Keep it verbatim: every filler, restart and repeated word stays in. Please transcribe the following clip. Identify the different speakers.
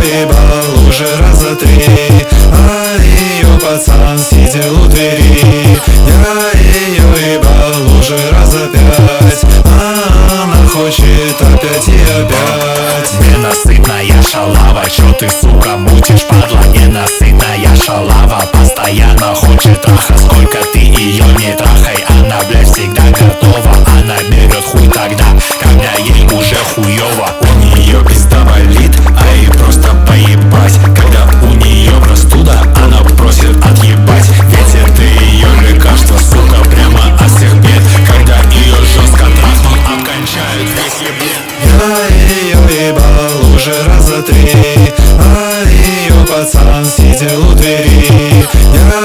Speaker 1: ее ебал уже раза три, а ее пацан сидел у двери. Я ее ебал уже раза пять, а она хочет опять и опять.
Speaker 2: Ненасытная шалава, чё ты, сука, мутишь, падла? Ненасытная шалава постоянно хочет траха. Сколько ты ее не трахай, она, блядь, всегда готова. Она берет хуй тогда, когда ей уже хуёво. У нее пизда болит, а ей просто поебать. Когда у нее простуда, она просит отъебать. Ведь это ее лекарство, сука, прямо от всех бед. Когда ее жестко трахнут, обкончают весь еблет.
Speaker 1: Я ее ебал уже раза три, а ее пацан сидел у двери. Я